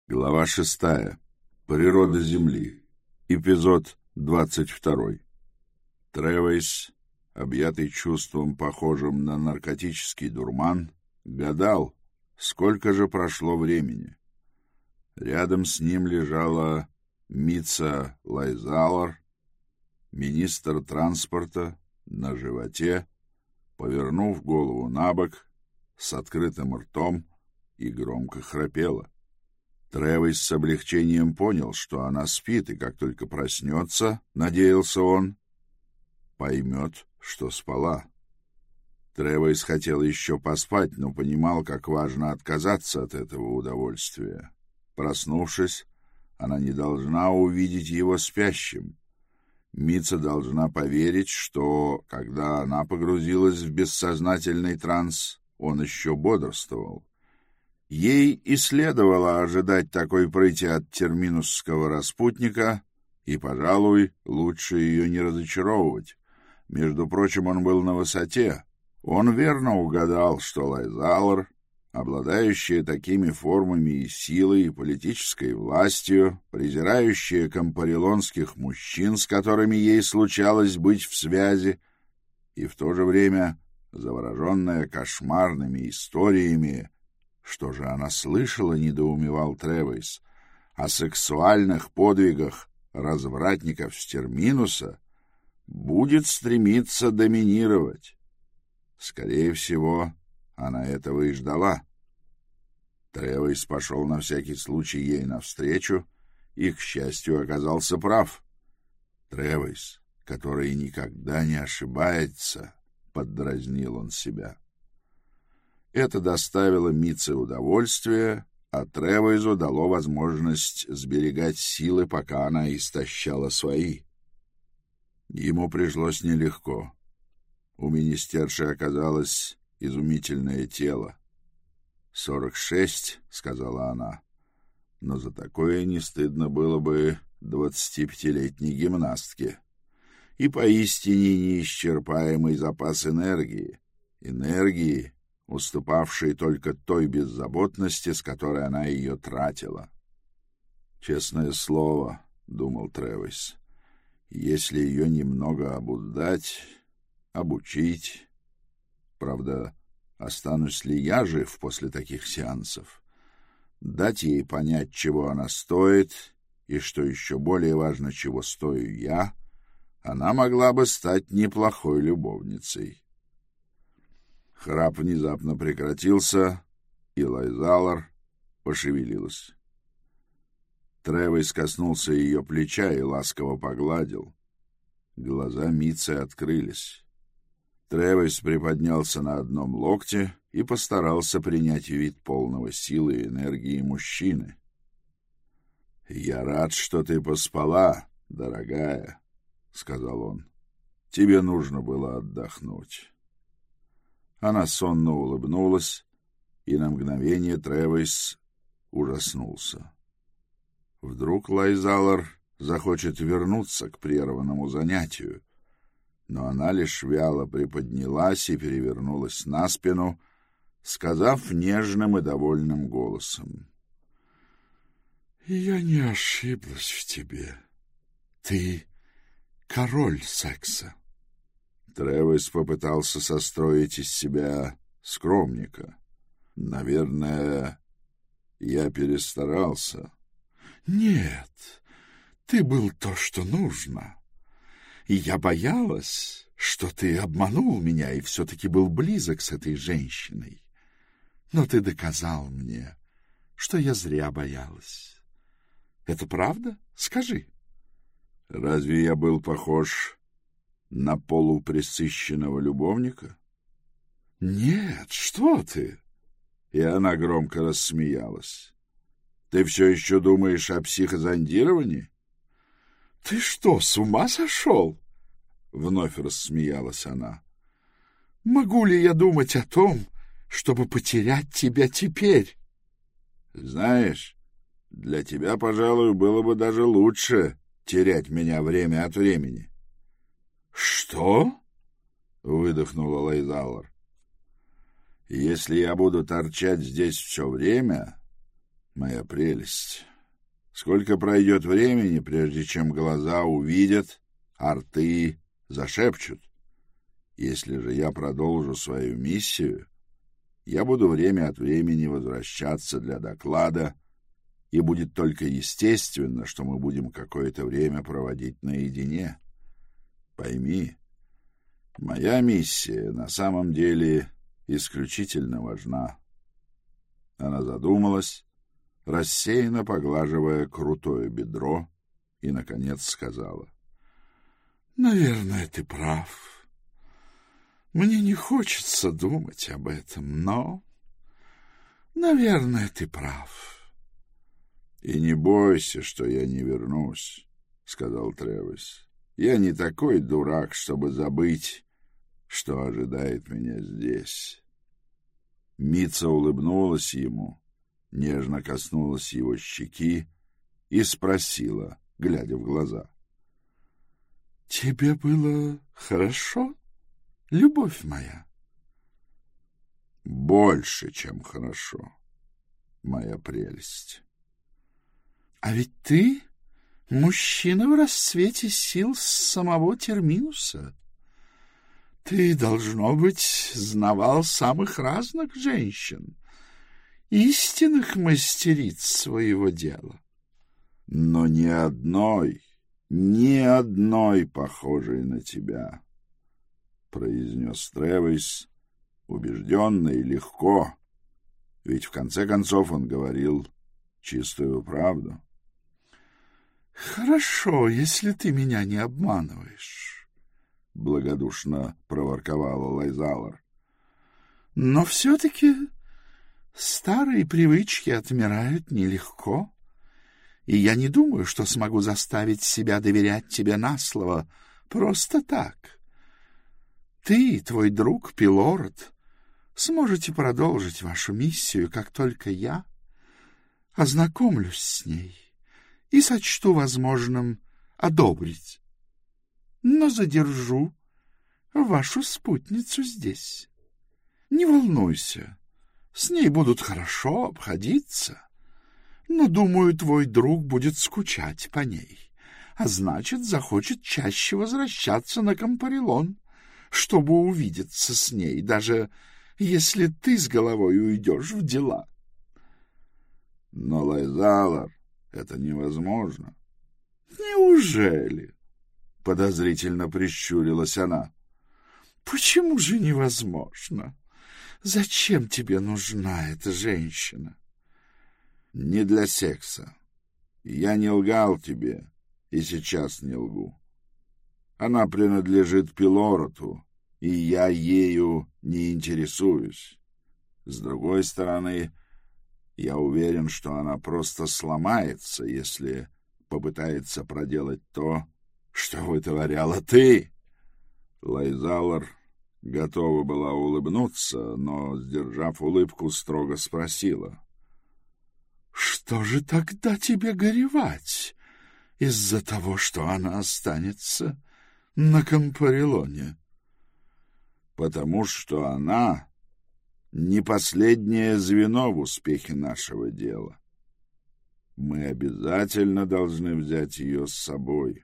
Глава 6. Природа Земли. Эпизод 22. Тревис, объятый чувством, похожим на наркотический дурман, гадал, сколько же прошло времени. Рядом с ним лежала Митца Лайзалар, министр транспорта, на животе, повернув голову на бок, с открытым ртом, и громко храпела. Тревис с облегчением понял, что она спит, и как только проснется, надеялся он, поймет, что спала. Тревис хотел еще поспать, но понимал, как важно отказаться от этого удовольствия. Проснувшись, она не должна увидеть его спящим. Митца должна поверить, что, когда она погрузилась в бессознательный транс, он еще бодрствовал. Ей и следовало ожидать такой прыти от терминусского распутника, и, пожалуй, лучше ее не разочаровывать. Между прочим, он был на высоте. Он верно угадал, что Лайзалар, обладающая такими формами и силой, и политической властью, презирающая компарилонских мужчин, с которыми ей случалось быть в связи, и в то же время завороженная кошмарными историями. Что же она слышала, недоумевал Тревис, о сексуальных подвигах развратников с терминуса, будет стремиться доминировать. Скорее всего, она этого и ждала. Тревис пошел на всякий случай ей навстречу и, к счастью, оказался прав. Тревис, который никогда не ошибается, поддразнил он себя. Это доставило Митце удовольствие, а Тревису дало возможность сберегать силы, пока она истощала свои. Ему пришлось нелегко. У министерши оказалось изумительное тело. 46, — сказала она, — но за такое не стыдно было бы 25-летней гимнастке. И поистине неисчерпаемый запас энергии, уступавшей только той беззаботности, с которой она ее тратила. «Честное слово, — думал Тревис, — если ее немного обуздать, обучить... Правда, останусь ли я жив после таких сеансов? Дать ей понять, чего она стоит, и, что еще более важно, чего стою я, она могла бы стать неплохой любовницей». Храп внезапно прекратился, и Лайзалар пошевелилась. Тревис коснулся ее плеча и ласково погладил. Глаза Митцы открылись. Тревис приподнялся на одном локте и постарался принять вид полного силы и энергии мужчины. — Я рад, что ты поспала, дорогая, — сказал он. — Тебе нужно было отдохнуть. Она сонно улыбнулась, и на мгновение Тревис ужаснулся. Вдруг Лайзалар захочет вернуться к прерванному занятию, но она лишь вяло приподнялась и перевернулась на спину, сказав нежным и довольным голосом: «Я не ошиблась в тебе. Ты король секса». Тревис попытался состроить из себя скромника. «Наверное, я перестарался». «Нет, ты был то, что нужно. И я боялась, что ты обманул меня и все-таки был близок с этой женщиной. Но ты доказал мне, что я зря боялась. Это правда? Скажи». «Разве я был похож на полупресыщенного любовника?» «Нет, что ты!» И она громко рассмеялась. «Ты все еще думаешь о психозондировании?» «Ты что, с ума сошел?» Вновь рассмеялась она. «Могу ли я думать о том, чтобы потерять тебя теперь?» «Знаешь, для тебя, пожалуй, было бы даже лучше терять меня время от времени». «Что?» — выдохнула Лайзалар. «Если я буду торчать здесь все время, моя прелесть. Сколько пройдет времени, прежде чем глаза увидят, а рты зашепчут? Если же я продолжу свою миссию, я буду время от времени возвращаться для доклада, и будет только естественно, что мы будем какое-то время проводить наедине. Пойми, моя миссия на самом деле исключительно важна. Она задумалась, рассеянно поглаживая крутое бедро, и, наконец, сказала: «Наверное, ты прав. Мне не хочется думать об этом, но, наверное, ты прав». «И не бойся, что я не вернусь», — сказал Тревис. «Я не такой дурак, чтобы забыть, что ожидает меня здесь». Митца улыбнулась ему, нежно коснулась его щеки и спросила, глядя в глаза: «Тебе было хорошо, любовь моя?» «Больше, чем хорошо, моя прелесть». «А ведь ты мужчина в расцвете сил с самого Терминуса. Ты, должно быть, знавал самых разных женщин, истинных мастериц своего дела». «Но ни одной похожей на тебя», — произнес Тревис, убежденно и легко, ведь в конце концов он говорил чистую правду. «Хорошо, если ты меня не обманываешь», — благодушно проворковала Лайзалар. «Но все-таки старые привычки отмирают нелегко, и я не думаю, что смогу заставить себя доверять тебе на слово просто так. Ты и твой друг Пилород сможете продолжить вашу миссию, как только я ознакомлюсь с ней и сочту возможным одобрить, но задержу вашу спутницу здесь. Не волнуйся, с ней будут хорошо обходиться, но, думаю, твой друг будет скучать по ней, а значит, захочет чаще возвращаться на Кампарилон, чтобы увидеться с ней, даже если ты с головой уйдешь в дела». «Но, Лайзалар, это невозможно». «Неужели?» — подозрительно прищурилась она. «Почему же невозможно? Зачем тебе нужна эта женщина?» «Не для секса. Я не лгал тебе и сейчас не лгу. Она принадлежит Пилороту, и я ею не интересуюсь. С другой стороны, я уверен, что она просто сломается, если попытается проделать то, что вытворяла ты». Лайзалар готова была улыбнуться, но, сдержав улыбку, строго спросила: «Что же тогда тебе горевать из-за того, что она останется на Кампарилоне?» «Потому что она не последнее звено в успехе нашего дела. Мы обязательно должны взять ее с собой».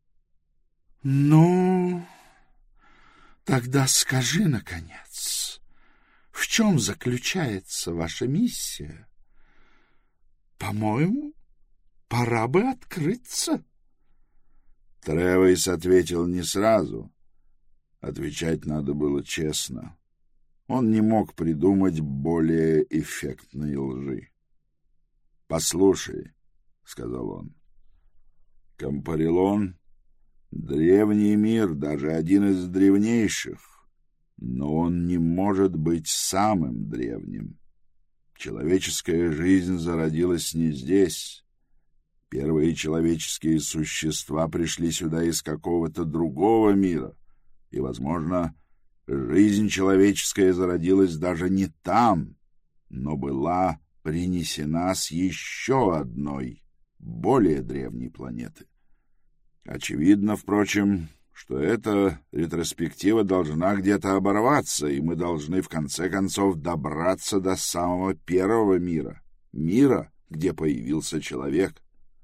«Ну, тогда скажи, наконец, в чем заключается ваша миссия? По-моему, пора бы открыться». Тревис ответил не сразу. Отвечать надо было честно. Он не мог придумать более эффектной лжи. «Послушай», — сказал он, — «Кампарилон — древний мир, даже один из древнейших, но он не может быть самым древним. Человеческая жизнь зародилась не здесь. Первые человеческие существа пришли сюда из какого-то другого мира, и, возможно, жизнь человеческая зародилась даже не там, но была принесена с еще одной, более древней планеты. Очевидно, впрочем, что эта ретроспектива должна где-то оборваться, и мы должны в конце концов добраться до самого первого мира, где появился человек.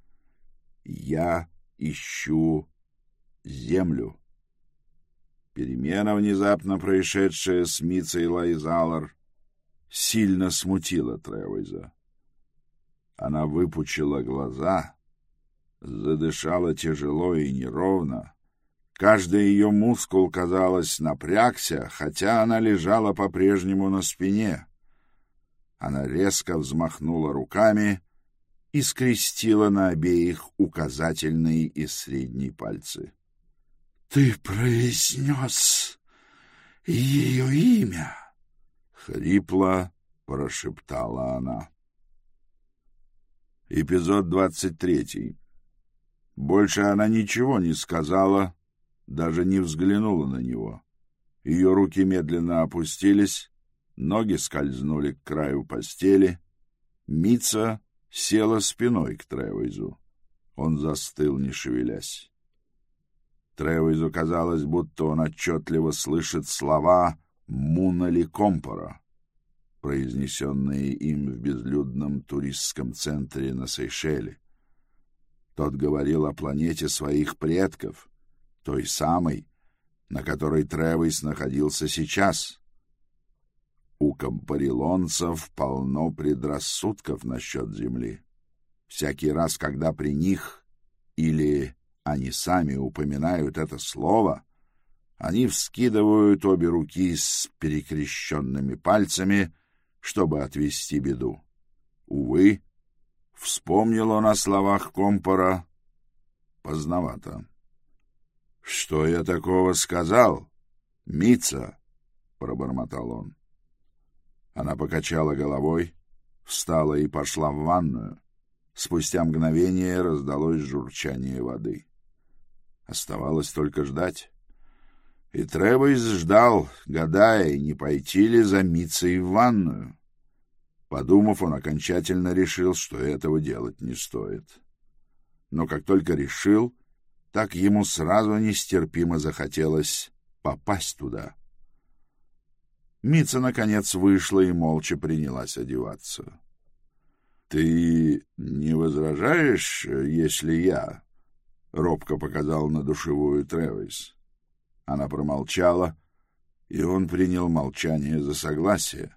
Я ищу землю. Перемена, внезапно происшедшая с Мицей Лайзалар, сильно смутила Тревойза. Она выпучила глаза, задышала тяжело и неровно. Каждый ее мускул, казалось, напрягся, хотя она лежала по-прежнему на спине. Она резко взмахнула руками и скрестила на обеих указательный и средний пальцы. — Ты произнес ее имя! — хрипло прошептала она. Эпизод 23. Больше она ничего не сказала, даже не взглянула на него. Ее руки медленно опустились, ноги скользнули к краю постели. Мица села спиной к Тревойзу. Он застыл, не шевелясь. Тревойзу казалось, будто он отчетливо слышит слова Мунали Компора, произнесенные им в безлюдном туристском центре на Сейшеле. Тот говорил о планете своих предков, той самой, на которой Тревойз находился сейчас. У компарилонцев полно предрассудков насчет Земли. Всякий раз, когда при них или они сами упоминают это слово, они вскидывают обе руки с перекрещенными пальцами, чтобы отвести беду. Увы, вспомнил он о словах Компора поздновато. — Что я такого сказал, Мица? — пробормотал он. Она покачала головой, встала и пошла в ванную. Спустя мгновение раздалось журчание воды. Оставалось только ждать. И Тревойз ждал, гадая, не пойти ли за Мицей в ванную. Подумав, он окончательно решил, что этого делать не стоит. Но как только решил, так ему сразу нестерпимо захотелось попасть туда. Мица, наконец, вышла и молча принялась одеваться. — Ты не возражаешь, если я... — робко показал на душевую Тревойз. Она промолчала, и он принял молчание за согласие.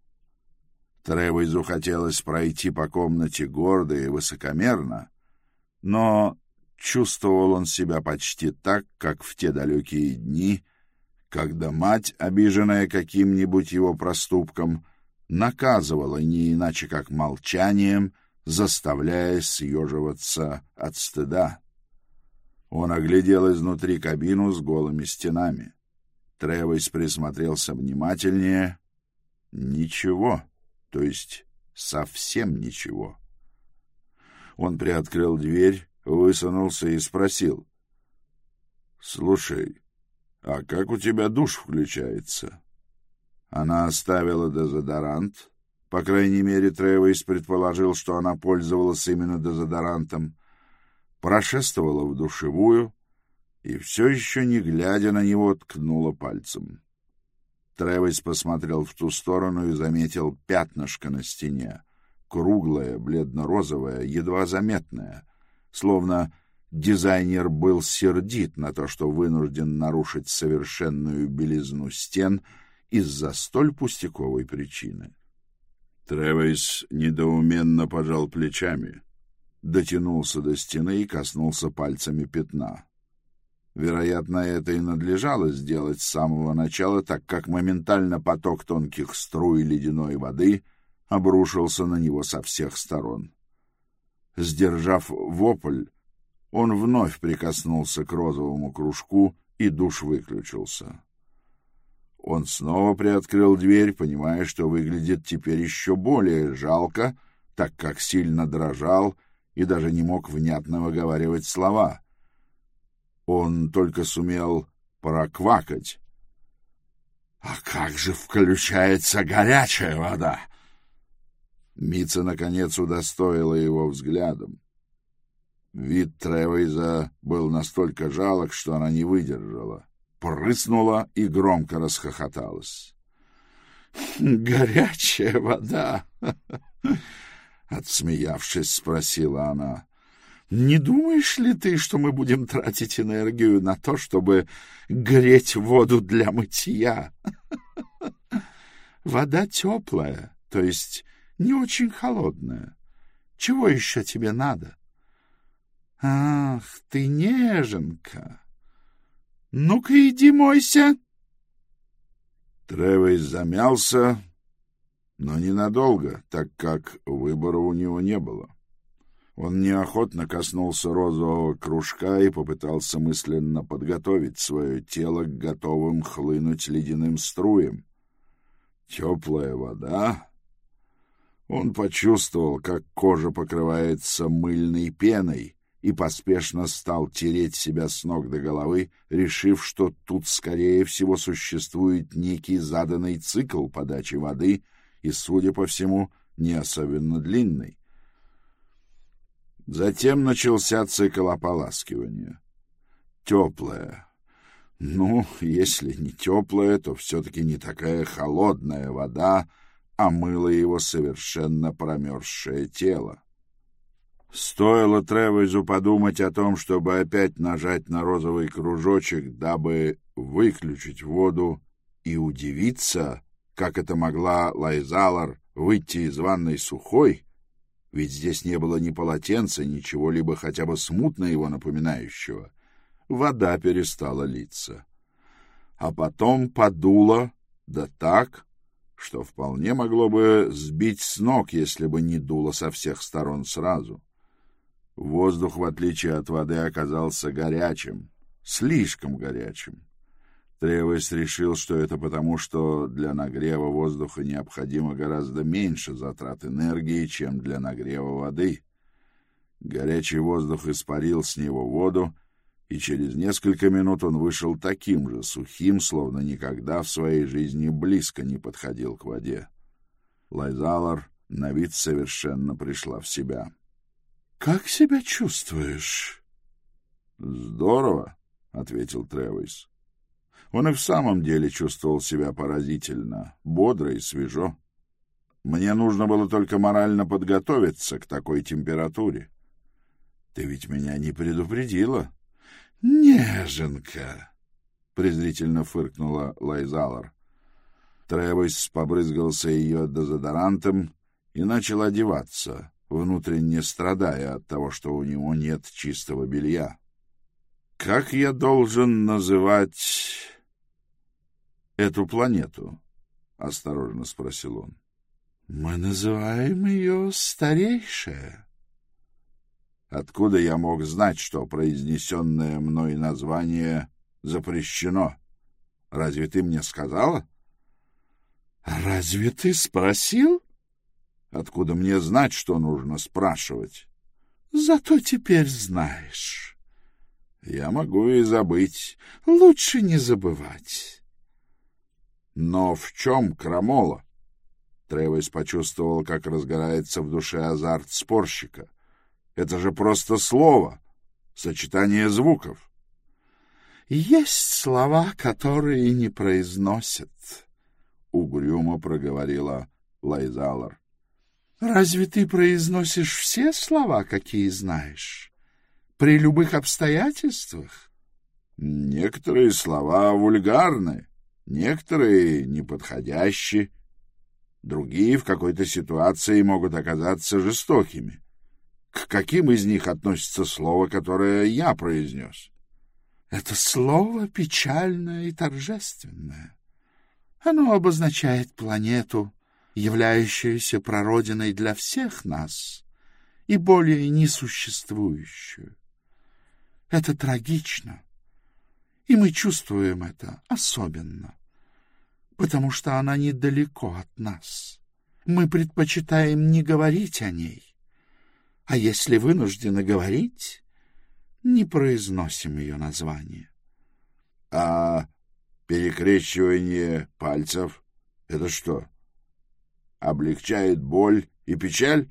Тревойзу хотелось пройти по комнате гордо и высокомерно, но чувствовал он себя почти так, как в те далекие дни, когда мать, обиженная каким-нибудь его проступком, наказывала не иначе как молчанием, заставляя съеживаться от стыда. Он оглядел изнутри кабину с голыми стенами. Тревойз присмотрелся внимательнее. Ничего, то есть совсем ничего. Он приоткрыл дверь, высунулся и спросил: — Слушай, а как у тебя душ включается? Она оставила дезодорант. По крайней мере, Тревойз предположил, что она пользовалась именно дезодорантом. Прошествовала в душевую и все еще, не глядя на него, ткнула пальцем. Тревойз посмотрел в ту сторону и заметил пятнышко на стене, круглое, бледно-розовое, едва заметное, словно дизайнер был сердит на то, что вынужден нарушить совершенную белизну стен из-за столь пустяковой причины. Тревойз недоуменно пожал плечами, дотянулся до стены и коснулся пальцами пятна. Вероятно, это и надлежало сделать с самого начала, так как моментально поток тонких струй ледяной воды обрушился на него со всех сторон. Сдержав вопль, он вновь прикоснулся к розовому кружку, и душ выключился. Он снова приоткрыл дверь, понимая, что выглядит теперь еще более жалко, так как сильно дрожал и даже не мог внятно выговаривать слова. Он только сумел проквакать: — А как же включается горячая вода? Мица, наконец, удостоила его взглядом. Вид Тревойза был настолько жалок, что она не выдержала, прыснула и громко расхохоталась. — Горячая вода! — отсмеявшись, спросила она. — Не думаешь ли ты, что мы будем тратить энергию на то, чтобы греть воду для мытья? Вода теплая, то есть не очень холодная. Чего еще тебе надо? Ах, ты неженка. Ну-ка иди мойся. Тревис замялся, но ненадолго, так как выбора у него не было. Он неохотно коснулся розового кружка и попытался мысленно подготовить свое тело к готовым хлынуть ледяным струям. Теплая вода. Он почувствовал, как кожа покрывается мыльной пеной, и поспешно стал тереть себя с ног до головы, решив, что тут, скорее всего, существует некий заданный цикл подачи воды и, судя по всему, не особенно длинный. Затем начался цикл ополаскивания. Теплая. Ну, если не теплая, то все-таки не такая холодная вода омыла его совершенно промерзшее тело. Стоило Тревису подумать о том, чтобы опять нажать на розовый кружочек, дабы выключить воду, и удивиться, как это могла Лайзалар выйти из ванной сухой, ведь здесь не было ни полотенца, ни чего-либо хотя бы смутно его напоминающего. Вода перестала литься. А потом подуло, да так, что вполне могло бы сбить с ног, если бы не дуло со всех сторон сразу. Воздух, в отличие от воды, оказался горячим, слишком горячим. Тревис решил, что это потому, что для нагрева воздуха необходимо гораздо меньше затрат энергии, чем для нагрева воды. Горячий воздух испарил с него воду, и через несколько минут он вышел таким же сухим, словно никогда в своей жизни близко не подходил к воде. Лайзалар на вид совершенно пришла в себя. — Как себя чувствуешь? — Здорово, — ответил Тревис. Он и в самом деле чувствовал себя поразительно, бодро и свежо. Мне нужно было только морально подготовиться к такой температуре. Ты ведь меня не предупредила? — Неженка! — презрительно фыркнула Лайзалар. Тревис побрызгался ее дезодорантом и начал одеваться, внутренне страдая от того, что у него нет чистого белья. — Как я должен называть эту планету? — осторожно спросил он. — Мы называем ее Старейшая. — Откуда я мог знать, что произнесенное мной название запрещено? Разве ты мне сказала? — Разве ты спросил? — Откуда мне знать, что нужно спрашивать? — Зато теперь знаешь. — Я могу и забыть. — Лучше не забывать. — Но в чем крамола? Тревис почувствовал, как разгорается в душе азарт спорщика. Это же просто слово, сочетание звуков. — Есть слова, которые не произносят, — угрюмо проговорила Лайзалар. — Разве ты произносишь все слова, какие знаешь? При любых обстоятельствах? — Некоторые слова вульгарны, некоторые неподходящие, другие в какой-то ситуации могут оказаться жестокими. К каким из них относится слово, которое я произнес? — Это слово печальное и торжественное. Оно обозначает планету, являющуюся прародиной для всех нас и более несуществующую. Это трагично, и мы чувствуем это особенно, потому что она недалеко от нас. Мы предпочитаем не говорить о ней, а если вынуждены говорить, не произносим ее название. — А перекрещивание пальцев — это что? Облегчает боль и печаль?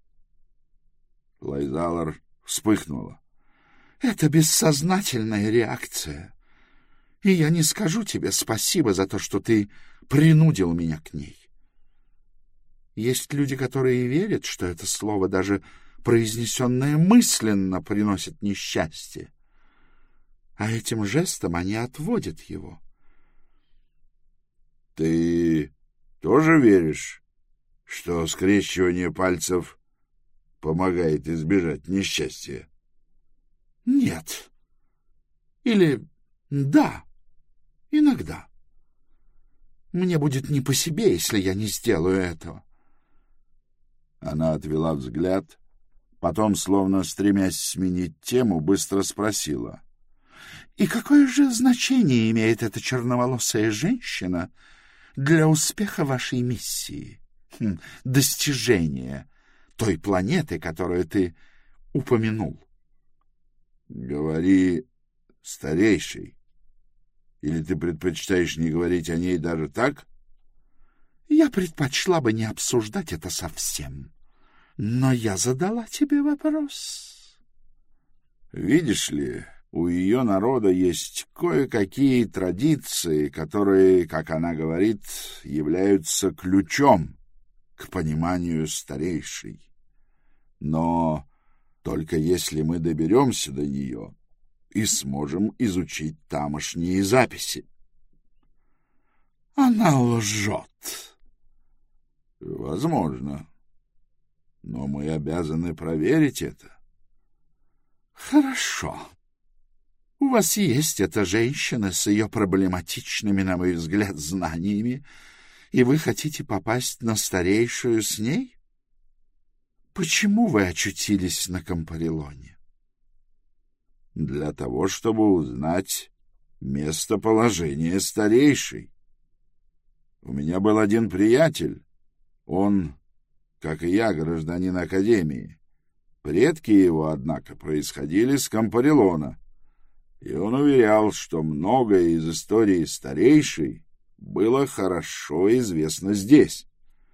Лайзалар вспыхнула. — Это бессознательная реакция, и я не скажу тебе спасибо за то, что ты принудил меня к ней. Есть люди, которые верят, что это слово, даже произнесенное мысленно, приносит несчастье. А этим жестом они отводят его. — Ты тоже веришь, что скрещивание пальцев помогает избежать несчастья? — Нет. Или да, иногда. Мне будет не по себе, если я не сделаю этого. Она отвела взгляд, потом, словно стремясь сменить тему, быстро спросила. — И какое же значение имеет эта черноволосая женщина для успеха вашей миссии, достижения той планеты, которую ты упомянул? — Говори старейший. Или ты предпочитаешь не говорить о ней даже так? — Я предпочла бы не обсуждать это совсем. Но я задала тебе вопрос. — Видишь ли, у ее народа есть кое-какие традиции, которые, как она говорит, являются ключом к пониманию старейшей. Но только если мы доберемся до нее и сможем изучить тамошние записи. Она лжет. Возможно. Но мы обязаны проверить это. Хорошо. У вас есть эта женщина с ее проблематичными, на мой взгляд, знаниями, и вы хотите попасть на старейшую с ней? Почему вы очутились на Кампарилоне? Для того, чтобы узнать местоположение старейшей. У меня был один приятель. Он, как и я, гражданин Академии. Предки его, однако, происходили с Кампарилона, и он уверял, что многое из истории старейшей было хорошо известно здесь.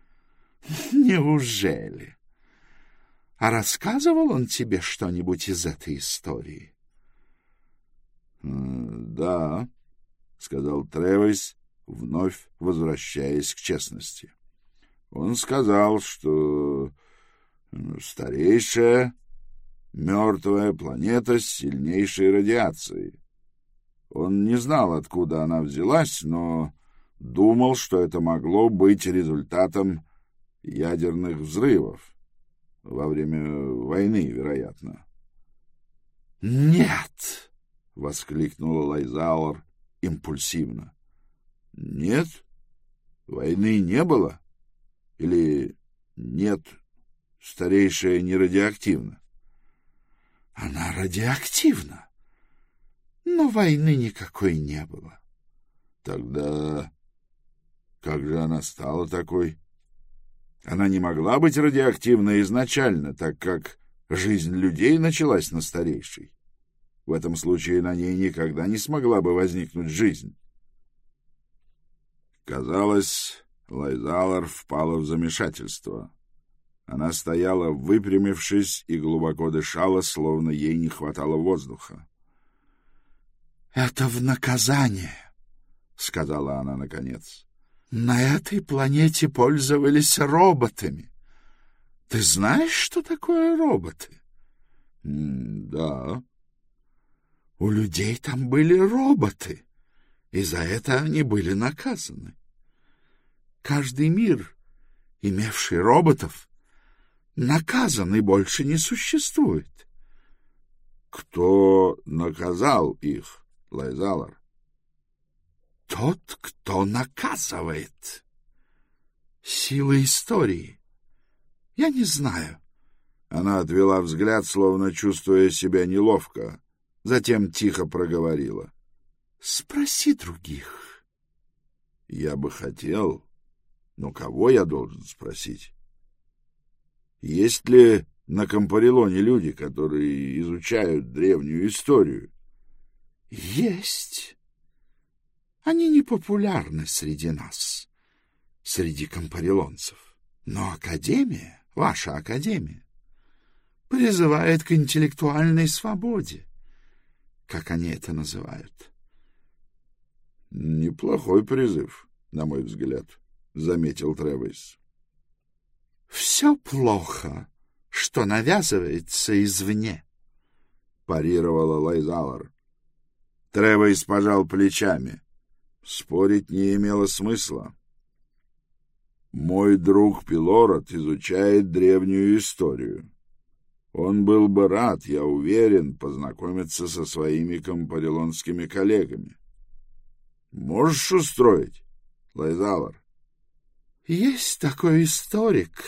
Неужели? А рассказывал он тебе что-нибудь из этой истории? — Да, — сказал Тревис, вновь возвращаясь к честности. Он сказал, что старейшая мертвая планета с сильнейшей радиацией. Он не знал, откуда она взялась, но думал, что это могло быть результатом ядерных взрывов во время войны, вероятно. — Нет! — воскликнула Лайзалор импульсивно. — Нет? Войны не было? Или нет, старейшая не радиоактивна? — Она радиоактивна, но войны никакой не было. — Тогда как же она стала такой? Она не могла быть радиоактивной изначально, так как жизнь людей началась на старейшей. В этом случае на ней никогда не смогла бы возникнуть жизнь. Казалось, Лайзалор впала в замешательство. Она стояла, выпрямившись, и глубоко дышала, словно ей не хватало воздуха. — Это в наказание, — сказала она наконец. — На этой планете пользовались роботами. Ты знаешь, что такое роботы? — Да. У людей там были роботы, и за это они были наказаны. Каждый мир, имевший роботов, наказан и больше не существует. — Кто наказал их, Лайзалор? — Тот, кто наказывает. Сила истории. Я не знаю. Она отвела взгляд, словно чувствуя себя неловко, затем тихо проговорила. — Спроси других. — Я бы хотел, но кого я должен спросить? Есть ли на Кампарилоне люди, которые изучают древнюю историю? — Есть. Они не популярны среди нас, среди кампарилонцев. Но Академия, ваша Академия, призывает к интеллектуальной свободе, как они это называют. — Неплохой призыв, на мой взгляд, — заметил Тревис. Все плохо, что навязывается извне, — парировала Лайзалар. Тревейс пожал плечами. Спорить не имело смысла. Мой друг Пилород изучает древнюю историю. Он был бы рад, я уверен, познакомиться со своими компарилонскими коллегами. Можешь устроить, Лайзалар? Есть такой историк,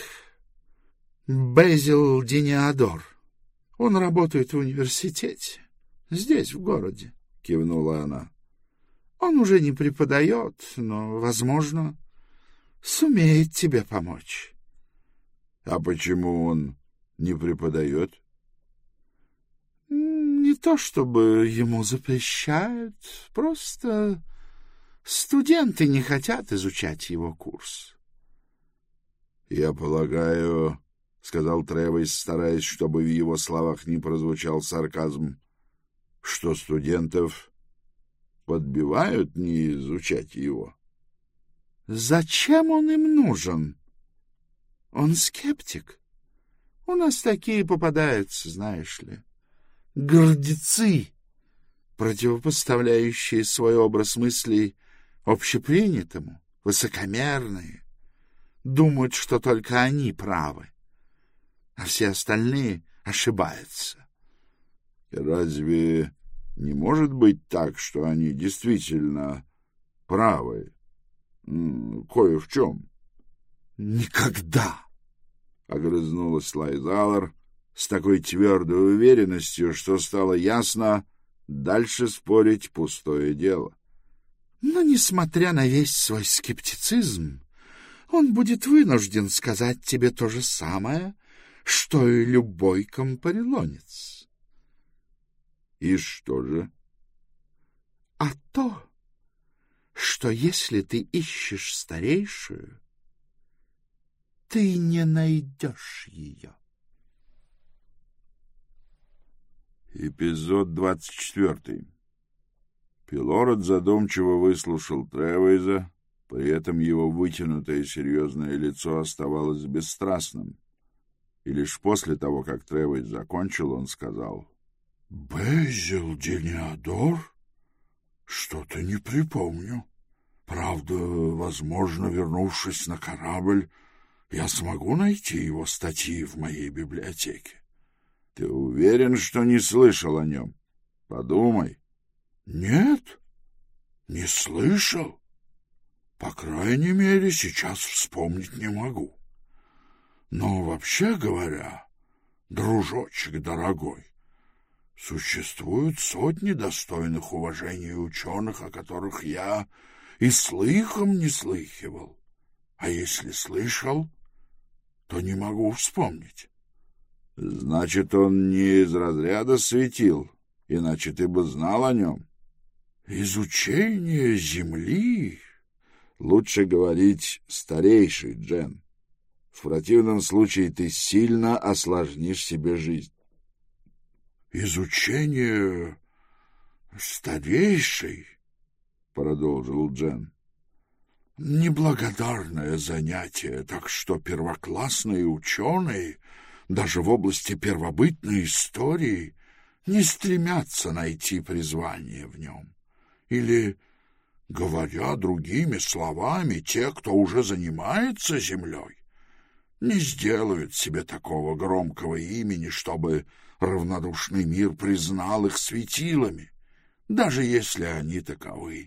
Безил Дениадор. Он работает в университете, здесь, в городе, — кивнула она. Он уже не преподает, но, возможно, сумеет тебе помочь. — А почему он не преподает? — Не то чтобы ему запрещают, просто студенты не хотят изучать его курс. — Я полагаю, — сказал Тревейс, стараясь, чтобы в его словах не прозвучал сарказм, — что студентов подбивают не изучать его. — Зачем он им нужен? Он скептик. У нас такие попадаются, знаешь ли. Гордецы, противопоставляющие свой образ мыслей общепринятому, высокомерные, думают, что только они правы, а все остальные ошибаются. Разве не может быть так, что они действительно правы? Кое в чем. — Никогда! — огрызнулась Лайзалар с такой твердой уверенностью, что стало ясно, дальше спорить пустое дело. Но, несмотря на весь свой скептицизм, он будет вынужден сказать тебе то же самое, что и любой компарилонец. — И что же? — А то, что если ты ищешь старейшую, ты не найдешь ее. Эпизод 24. Пилород задумчиво выслушал Тревейза, при этом его вытянутое серьезное лицо оставалось бесстрастным. И лишь после того, как Тревейз закончил, он сказал: — Безил Дениадор? Что-то не припомню. Правда, возможно, вернувшись на корабль, я смогу найти его статьи в моей библиотеке. Ты уверен, что не слышал о нем? Подумай. Нет, не слышал. По крайней мере, сейчас вспомнить не могу. Но вообще говоря, дружочек дорогой, существуют сотни достойных уважения ученых, о которых я и слыхом не слыхивал. А если слышал, то не могу вспомнить. — Значит, он не из разряда светил, иначе ты бы знал о нем. — Изучение Земли... Лучше говорить «старейший», Джен. В противном случае ты сильно осложнишь себе жизнь. — Изучение старейший, — продолжил Джен. — Неблагодарное занятие, так что первоклассные ученые даже в области первобытной истории не стремятся найти призвание в нем. Или, говоря другими словами, те, кто уже занимается землей, не сделают себе такого громкого имени, чтобы равнодушный мир признал их светилами, даже если они таковы.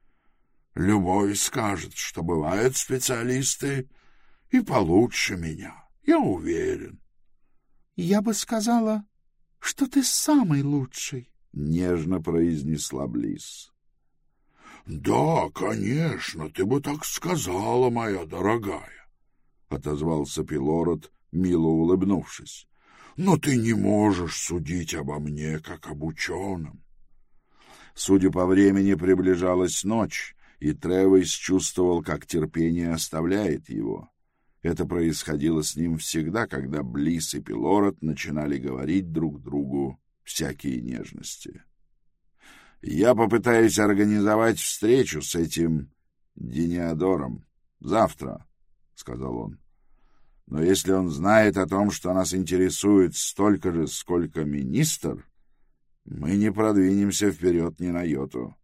Любой скажет, что бывают специалисты и получше меня, я уверен. — Я бы сказала, что ты самый лучший, — нежно произнесла Блисс. — Да, конечно, ты бы так сказала, моя дорогая, — отозвался Пилород, мило улыбнувшись. — Но ты не можешь судить обо мне, как об ученом. Судя по времени, приближалась ночь, и Тревейс чувствовал, как терпение оставляет его. Это происходило с ним всегда, когда Блисс и Пилород начинали говорить друг другу всякие нежности. «Я попытаюсь организовать встречу с этим Дениадором завтра», — сказал он. Но если он знает о том, что нас интересует столько же, сколько министр, мы не продвинемся вперед ни на йоту.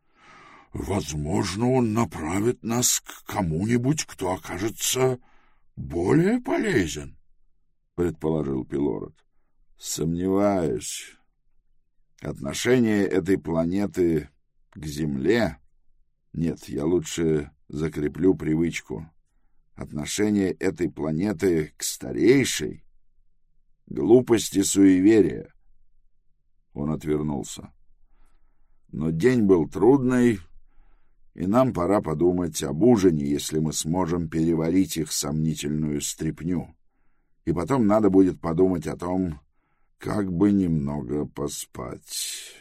— Возможно, он направит нас к кому-нибудь, кто окажется более полезен, — предположил Пилород. — Сомневаюсь. Отношение этой планеты к Земле... Нет, я лучше закреплю привычку. Отношение этой планеты к старейшей — глупость и суеверие. Он отвернулся. Но день был трудный, и нам пора подумать об ужине, если мы сможем переварить их сомнительную стряпню. И потом надо будет подумать о том, как бы немного поспать.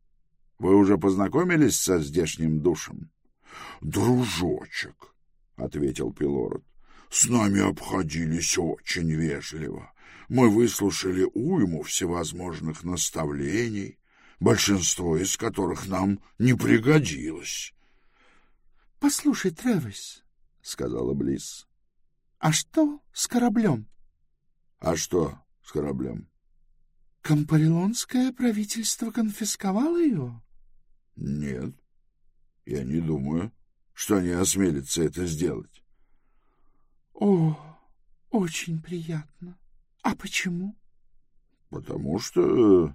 Вы уже познакомились со здешним душем? — Дружочек, — ответил Пилород, — с нами обходились очень вежливо. Мы выслушали уйму всевозможных наставлений, большинство из которых нам не пригодилось. — Послушай, Тревис, — сказала Блисс, — а что с кораблем? — А что с кораблем? — Кампарилонское правительство конфисковало его? — Нет, я не думаю, что они осмелятся это сделать. — О, очень приятно. А почему? — Потому что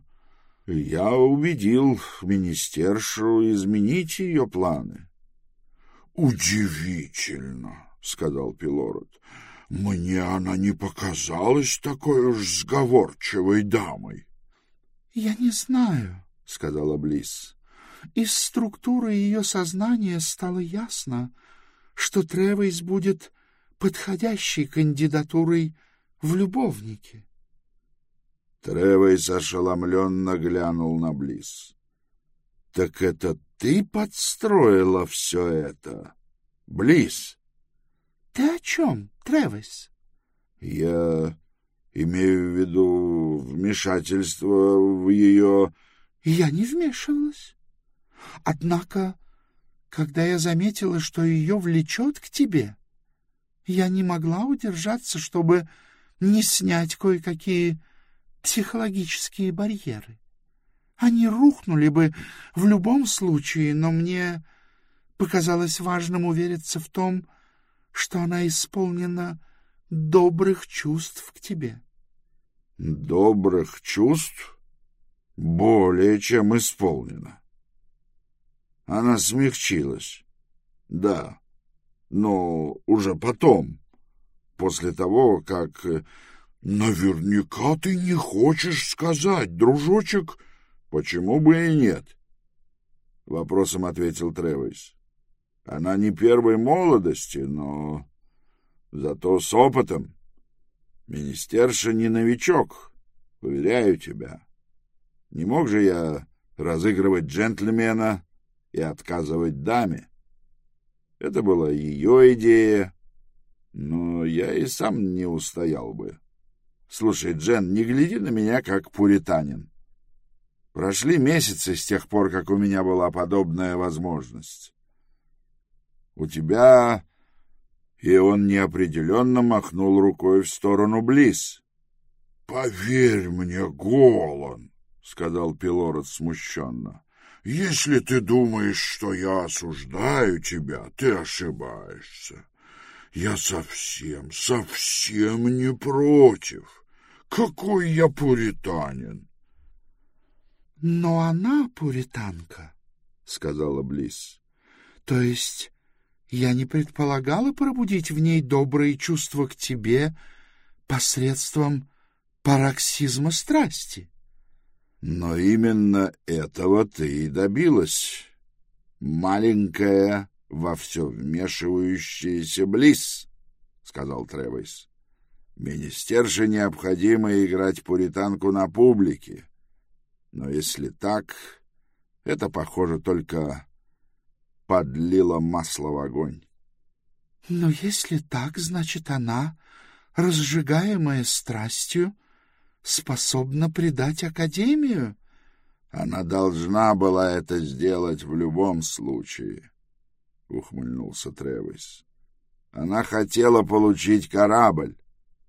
я убедил министершу изменить ее планы. — Удивительно, — сказал Пилород. — Мне она не показалась такой уж сговорчивой дамой. — Я не знаю, — сказала Блисс. Из структуры ее сознания стало ясно, что Тревис будет подходящей кандидатурой в любовнике. Тревис ошеломленно глянул на Блисс. — Так это ты подстроила все это, Блисс? — Ты о чем, Тревис? — Я имею в виду вмешательство в ее... — Я не вмешивалась. Однако, когда я заметила, что ее влечет к тебе, я не могла удержаться, чтобы не снять кое-какие психологические барьеры. Они рухнули бы в любом случае, но мне показалось важным увериться в том, что она исполнена добрых чувств к тебе. — Добрых чувств? Более чем исполнена. Она смягчилась. Да, но уже потом, после того, как... — Наверняка ты не хочешь сказать, дружочек... — Почему бы и нет? — вопросом ответил Тревис. — Она не первой молодости, но зато с опытом. Министерша не новичок, уверяю тебя. Не мог же я разыгрывать джентльмена и отказывать даме. Это была ее идея, но я и сам не устоял бы. Слушай, Джен, не гляди на меня, как пуританин. Прошли месяцы с тех пор, как у меня была подобная возможность. У тебя... И он неопределенно махнул рукой в сторону Блисс. — Поверь мне, Голан, — сказал Пилород смущенно, — если ты думаешь, что я осуждаю тебя, ты ошибаешься. Я совсем не против. Какой я пуританин! — Но она пуританка, — сказала Блисс. — То есть я не предполагала пробудить в ней добрые чувства к тебе посредством пароксизма страсти. — Но именно этого ты и добилась, маленькая во все вмешивающаяся Блисс, — сказал Тревис. — Министерше необходимо играть пуританку на публике. Но если так, это, похоже, только подлило масло в огонь. — Но если так, значит, она, разжигаемая страстью, способна предать Академию? — Она должна была это сделать в любом случае, — ухмыльнулся Тревис. — Она хотела получить корабль.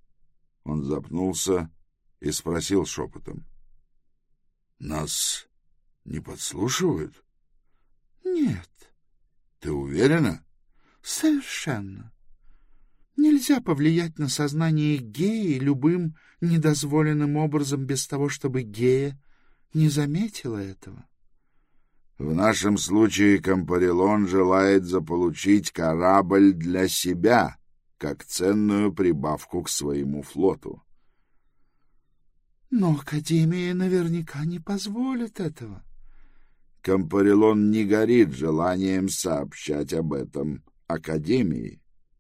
Он запнулся и спросил шепотом: «Нас не подслушивают?» «Нет». «Ты уверена?» «Совершенно. Нельзя повлиять на сознание геи любым недозволенным образом без того, чтобы гея не заметила этого». «В нашем случае Кампарилон желает заполучить корабль для себя, как ценную прибавку к своему флоту». «Но Академия наверняка не позволит этого». Кампарилон не горит желанием сообщать об этом Академии.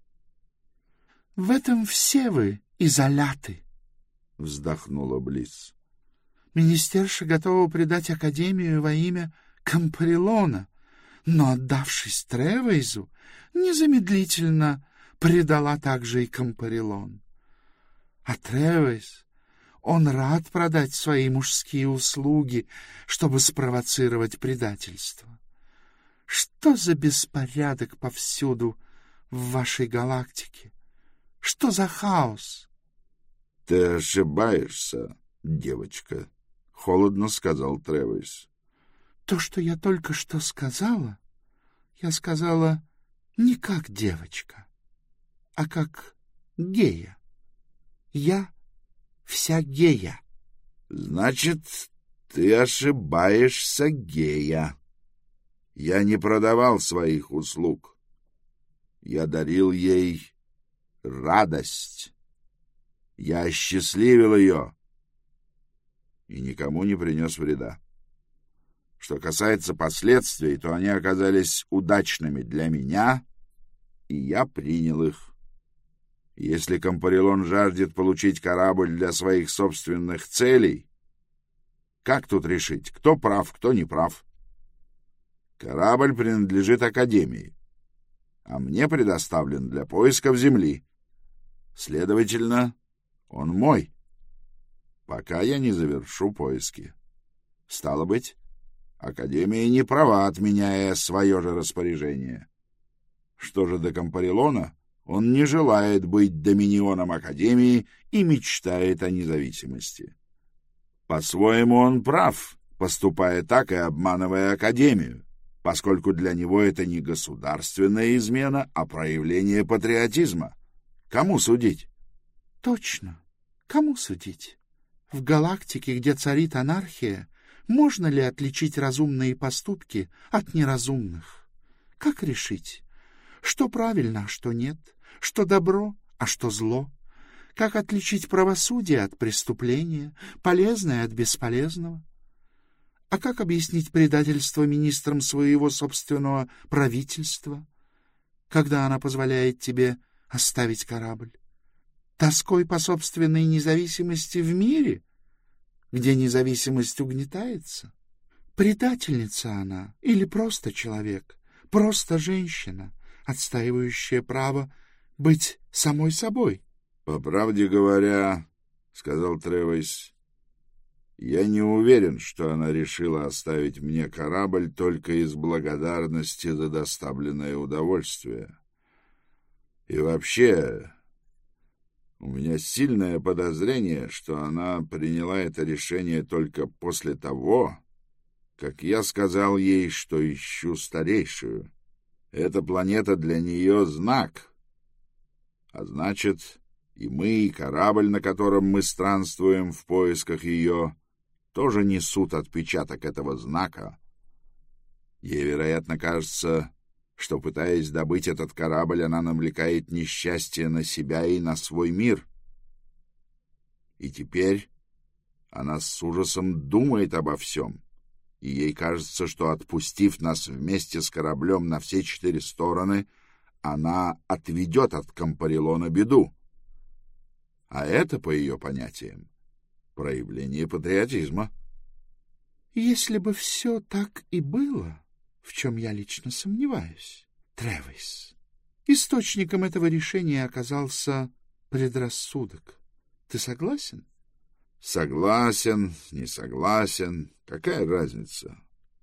«В этом все вы изоляты», — вздохнула Близ. «Министерша готова предать Академию во имя Кампарилона, но, отдавшись Тревейзу, незамедлительно предала также и Кампарилон. А Тревейз, он рад продать свои мужские услуги, чтобы спровоцировать предательство. Что за беспорядок повсюду в вашей галактике? Что за хаос?» «Ты ошибаешься, девочка», — холодно сказал Тревейз. «То, что я только что сказала, я сказала не как девочка, а как гея. Я вся гея». «Значит, ты ошибаешься, гея. Я не продавал своих услуг. Я дарил ей радость. Я осчастливил ее и никому не принес вреда. Что касается последствий, то они оказались удачными для меня, и я принял их. Если Кампарилон жаждет получить корабль для своих собственных целей, как тут решить, кто прав, кто не прав? Корабль принадлежит Академии, а мне предоставлен для поисков Земли. Следовательно, он мой, пока я не завершу поиски. Стало быть, Академия не права, отменяя свое же распоряжение. Что же до Кампарилона, он не желает быть доминионом Академии и мечтает о независимости. По-своему он прав, поступая так и обманывая Академию, поскольку для него это не государственная измена, а проявление патриотизма. Кому судить? «Точно. Кому судить? В галактике, где царит анархия, можно ли отличить разумные поступки от неразумных? Как решить, что правильно, а что нет, что добро, а что зло? Как отличить правосудие от преступления, полезное от бесполезного? А как объяснить предательство министрам своего собственного правительства, когда она позволяет тебе оставить корабль? Тоской по собственной независимости в мире, где независимость угнетается? Предательница она или просто человек, просто женщина, отстаивающая право быть самой собой? — По правде говоря, — сказал Тревейз, — я не уверен, что она решила оставить мне корабль только из благодарности за доставленное удовольствие. И вообще, у меня сильное подозрение, что она приняла это решение только после того, как я сказал ей, что ищу старейшую. Эта планета для нее знак, а значит, и мы, и корабль, на котором мы странствуем в поисках ее, тоже несут отпечаток этого знака. Ей, вероятно, кажется, что, пытаясь добыть этот корабль, она навлекает несчастье на себя и на свой мир. И теперь она с ужасом думает обо всем, и ей кажется, что, отпустив нас вместе с кораблем на все 4 стороны, она отведет от Кампарилона беду. А это, по ее понятиям, проявление патриотизма. Если бы все так и было, в чем я лично сомневаюсь, Тревейз, источником этого решения оказался предрассудок. Ты согласен? Согласен, не согласен. Какая разница?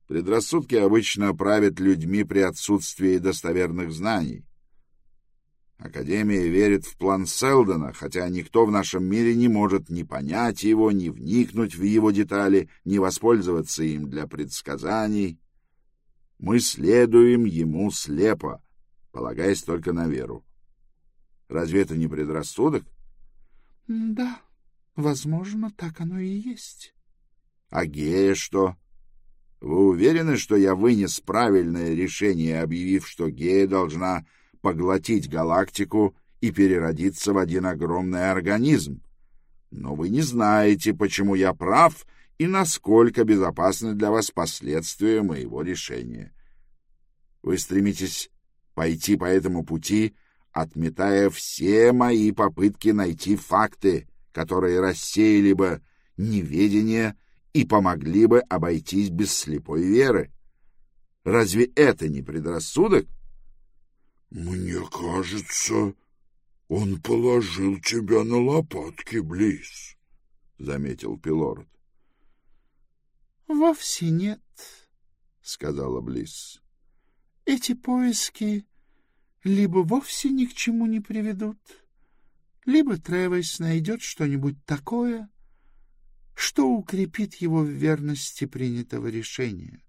Предрассудки обычно правят людьми при отсутствии достоверных знаний. Академия верит в план Селдона, хотя никто в нашем мире не может ни понять его, ни вникнуть в его детали, ни воспользоваться им для предсказаний. Мы следуем ему слепо, полагаясь только на веру. Разве это не предрассудок? — Да, возможно, так оно и есть. — А Гея что? Вы уверены, что я вынес правильное решение, объявив, что Гея должна поглотить галактику и переродиться в один огромный организм? Но вы не знаете, почему я прав и насколько безопасны для вас последствия моего решения. Вы стремитесь пойти по этому пути, отметая все мои попытки найти факты, которые рассеяли бы неведение и помогли бы обойтись без слепой веры. Разве это не предрассудок? — Мне кажется, он положил тебя на лопатки, Близ, — заметил Пилород. — Вовсе нет, — сказала Близ. — эти поиски либо вовсе ни к чему не приведут, либо Тревис найдет что-нибудь такое, что укрепит его в верности принятого решения.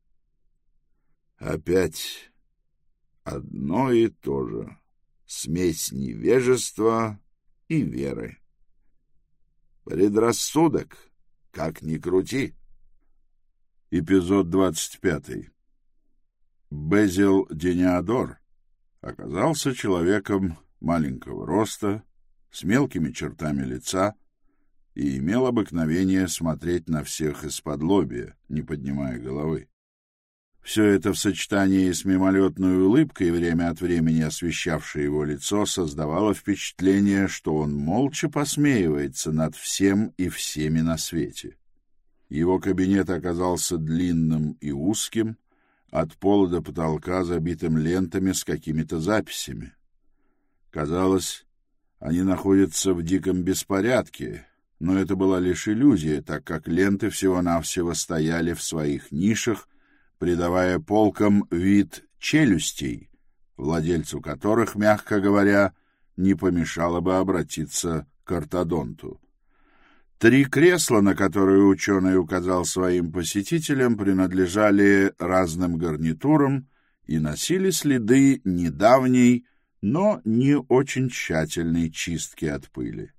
Опять одно и то же. Смесь невежества и веры. Предрассудок, как ни крути. Эпизод 25. Безил Дениадор оказался человеком маленького роста, с мелкими чертами лица и имел обыкновение смотреть на всех исподлобья, не поднимая головы. Все это в сочетании с мимолетной улыбкой, время от времени освещавшей его лицо, создавало впечатление, что он молча посмеивается над всем и всеми на свете. Его кабинет оказался длинным и узким, от пола до потолка забитым лентами с какими-то записями. Казалось, они находятся в диком беспорядке, но это была лишь иллюзия, так как ленты всего-навсего стояли в своих нишах, придавая полкам вид челюстей, владельцу которых, мягко говоря, не помешало бы обратиться к ортодонту. 3 кресла, на которые ученый указал своим посетителям, принадлежали разным гарнитурам и носили следы недавней, но не очень тщательной чистки от пыли.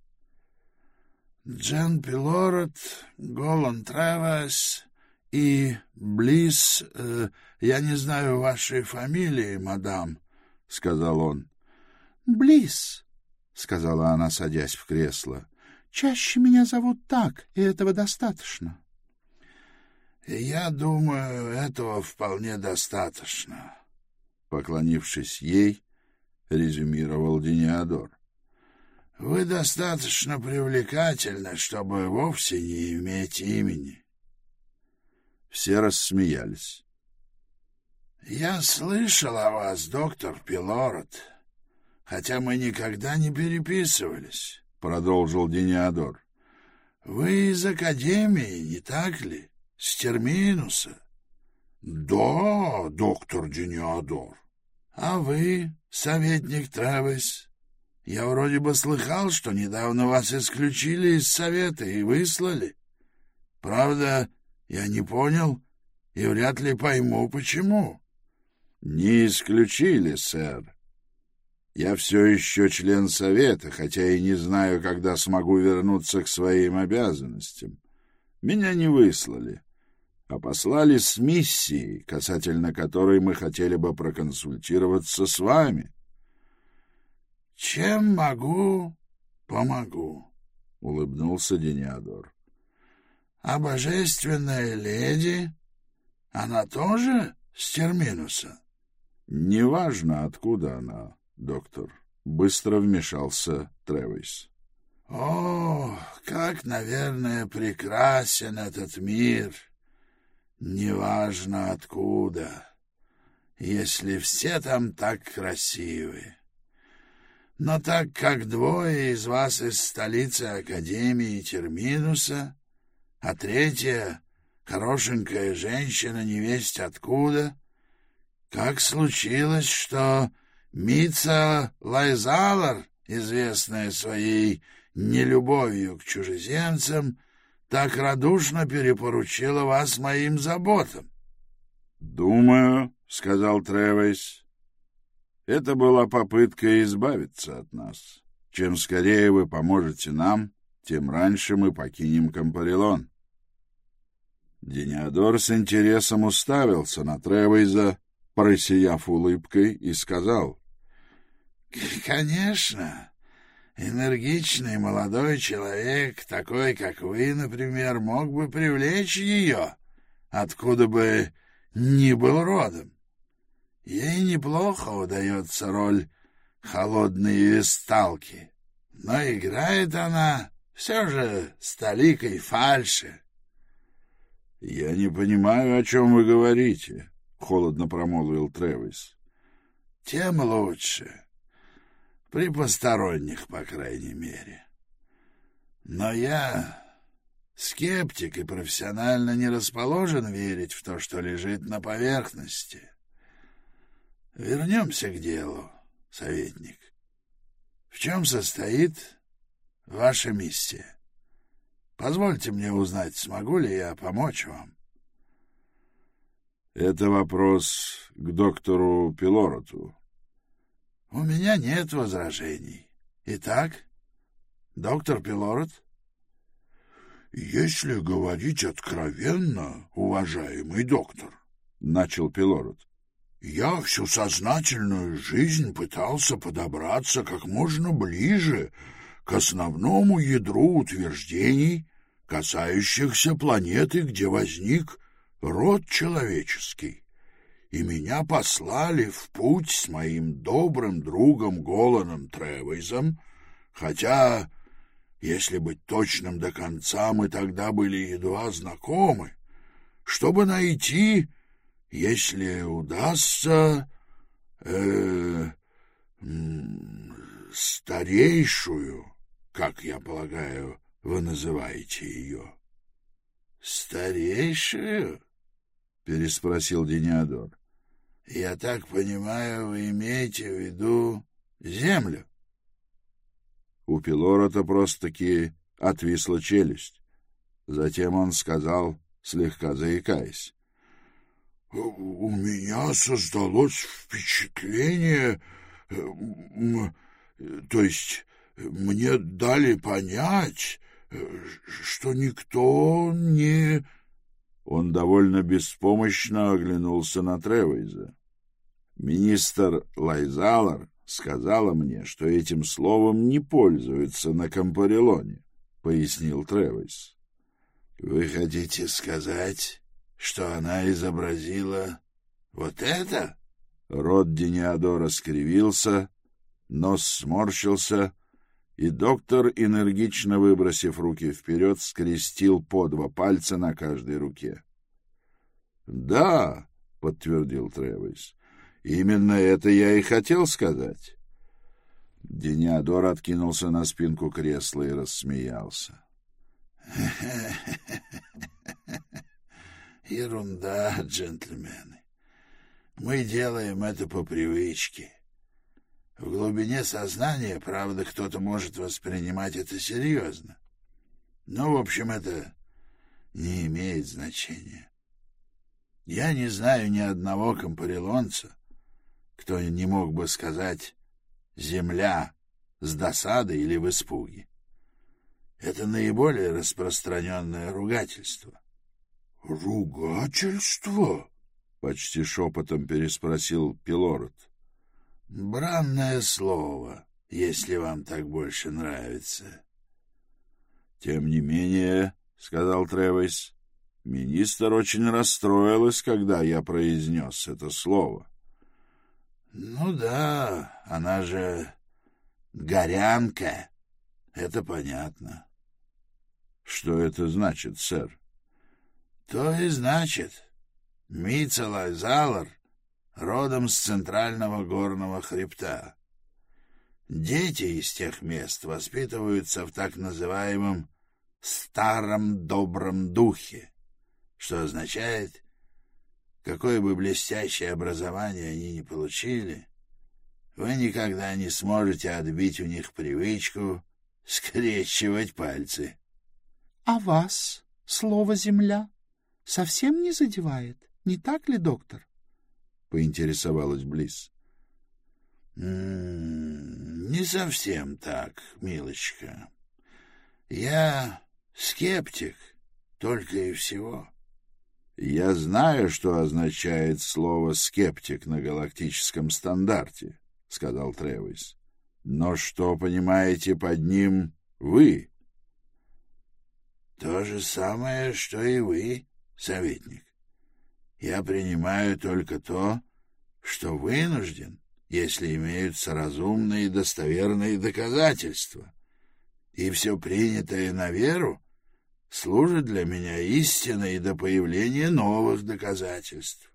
Джен Пилород, Голан Тревис и Близ, я не знаю вашей фамилии, мадам, — сказал он. — Близ, — сказала она, садясь в кресло. — Чаще меня зовут так, и этого достаточно. — Я думаю, этого вполне достаточно, — поклонившись ей, резюмировал Дениадор. — Вы достаточно привлекательны, чтобы вовсе не иметь имени. Все рассмеялись. — Я слышал о вас, доктор Пилород, хотя мы никогда не переписывались, — продолжил Дениадор. — Вы из Академии, не так ли? С Терминуса? — Да, доктор Дениадор. — А вы, советник Тревис? Я вроде бы слыхал, что недавно вас исключили из совета и выслали. Правда, я не понял и вряд ли пойму, почему. — Не исключили, сэр. Я все еще член совета, хотя и не знаю, когда смогу вернуться к своим обязанностям. Меня не выслали, а послали с миссией, касательно которой мы хотели бы проконсультироваться с вами. — Чем могу, помогу, — улыбнулся Дениадор. — А божественная леди, она тоже с Терминуса? — Неважно, откуда она, доктор. Быстро вмешался Тревис. — О, как, наверное, прекрасен этот мир! Неважно откуда, если все там так красивы. Но так как 2 из вас из столицы Академии Терминуса, а 3 — хорошенькая женщина невесть откуда, как случилось, что Мица Лайзалар, известная своей нелюбовью к чужеземцам, так радушно перепоручила вас моим заботам. — Думаю, — сказал Тревис, — это была попытка избавиться от нас. Чем скорее вы поможете нам, тем раньше мы покинем Кампарилон. Дениадор с интересом уставился на Тревиза, просияв улыбкой, и сказал: — Конечно, энергичный молодой человек, такой, как вы, например, мог бы привлечь ее, откуда бы ни был родом. Ей неплохо удается роль холодной весталки, но играет она все же с толикой фальши. — Я не понимаю, о чем вы говорите, — холодно промолвил Тревис. — Тем лучше. При посторонних, по крайней мере. Но я скептик и профессионально не расположен верить в то, что лежит на поверхности. Вернемся к делу, советник. В чем состоит ваша миссия? Позвольте мне узнать, смогу ли я помочь вам. — Это вопрос к доктору Пилороту. — У меня нет возражений. Итак, доктор Пилорот? — Если говорить откровенно, уважаемый доктор, — начал Пилорот, — я всю сознательную жизнь пытался подобраться как можно ближе к основному ядру утверждений, касающихся планеты, где возник род человеческий, и меня послали в путь с моим добрым другом Голаном Тревизом, хотя, если быть точным до конца, мы тогда были едва знакомы, чтобы найти, если удастся, старейшую, как я полагаю, вы называете ее. — Старейшую? — переспросил Дениадор. — Я так понимаю, вы имеете в виду Землю? У Пилорота просто-таки отвисла челюсть. Затем он сказал, слегка заикаясь: — У меня создалось впечатление, то есть мне дали понять, что никто не... Он довольно беспомощно оглянулся на Тревиза. Министр Лайзалар сказала мне, что этим словом не пользуются на Кампарилоне, — пояснил Тревис. — Вы хотите сказать, что она изобразила вот это? Рот Дениадора скривился, нос сморщился, и доктор, энергично выбросив руки вперед, скрестил по 2 пальца на каждой руке. — Да, — подтвердил Тревис, — именно это я и хотел сказать. Дениадор откинулся на спинку кресла и рассмеялся. — Ерунда, джентльмены. Мы делаем это по привычке. В глубине сознания, правда, кто-то может воспринимать это серьезно. Но, в общем, это не имеет значения. Я не знаю ни одного кампарилонца, кто не мог бы сказать «земля» с досадой или в испуге. Это наиболее распространенное ругательство. — Ругательство? — почти шепотом переспросил Пилорот. — Бранное слово, если вам так больше нравится. — Тем не менее, — сказал Тревис, — министр очень расстроилась, когда я произнес это слово. — Ну да, она же горянка, это понятно. — Что это значит, сэр? — То и значит. Мица Лайзалар родом с центрального горного хребта. Дети из тех мест воспитываются в так называемом «старом добром духе», что означает, какое бы блестящее образование они ни получили, вы никогда не сможете отбить у них привычку скрещивать пальцы. — А вас слово «земля» совсем не задевает, не так ли, доктор? — поинтересовалась Блисс. — Не совсем так, милочка. Я скептик, только и всего. — Я знаю, что означает слово «скептик» на галактическом стандарте, — сказал Тревис. — Но что понимаете под ним вы? — То же самое, что и вы, советник. Я принимаю только то, что вынужден, если имеются разумные и достоверные доказательства, и все принятое на веру служит для меня истиной до появления новых доказательств.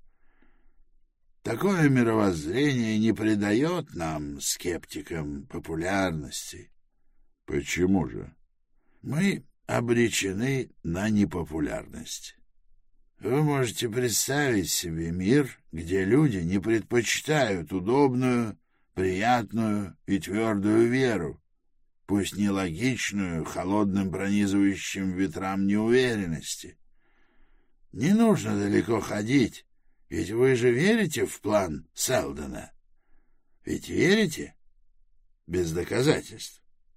Такое мировоззрение не придает нам, скептикам, популярности. — Почему же? — Мы обречены на непопулярность. Вы можете представить себе мир, где люди не предпочитают удобную, приятную и твердую веру, пусть нелогичную, холодным пронизывающим ветрам неуверенности. Не нужно далеко ходить, ведь вы же верите в план Селдона. Ведь верите? Без доказательств.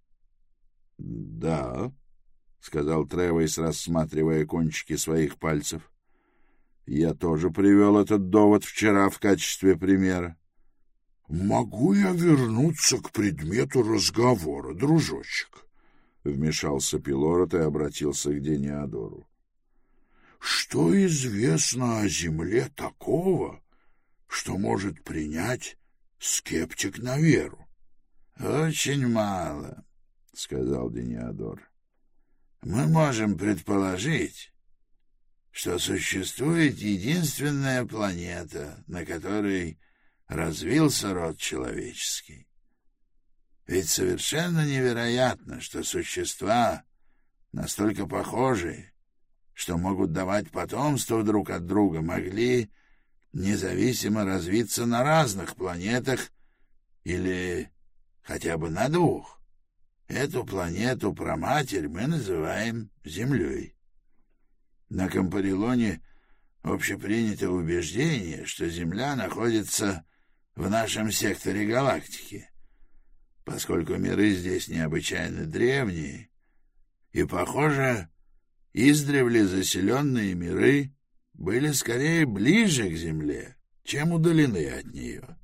— Да, — сказал Тревис, рассматривая кончики своих пальцев. — Я тоже привел этот довод вчера в качестве примера. — Могу я вернуться к предмету разговора, дружочек? — вмешался Пилород и обратился к Дениадору. — Что известно о Земле такого, что может принять скептик на веру? — Очень мало, — сказал Дениадор. — Мы можем предположить, что существует единственная планета, на которой развился род человеческий. Ведь совершенно невероятно, что существа, настолько похожие, что могут давать потомство друг от друга, могли независимо развиться на разных планетах или хотя бы на двух. Эту планету-праматерь мы называем Землей. На Кампарилоне общепринято убеждение, что Земля находится в нашем секторе галактики, поскольку миры здесь необычайно древние, и, похоже, издревле заселенные миры были скорее ближе к Земле, чем удалены от нее.